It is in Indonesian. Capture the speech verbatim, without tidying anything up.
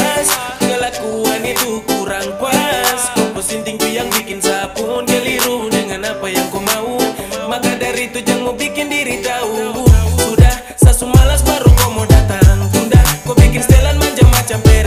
jelas kelakuan itu kurang pas. Komposin tinggi yang bikin sapun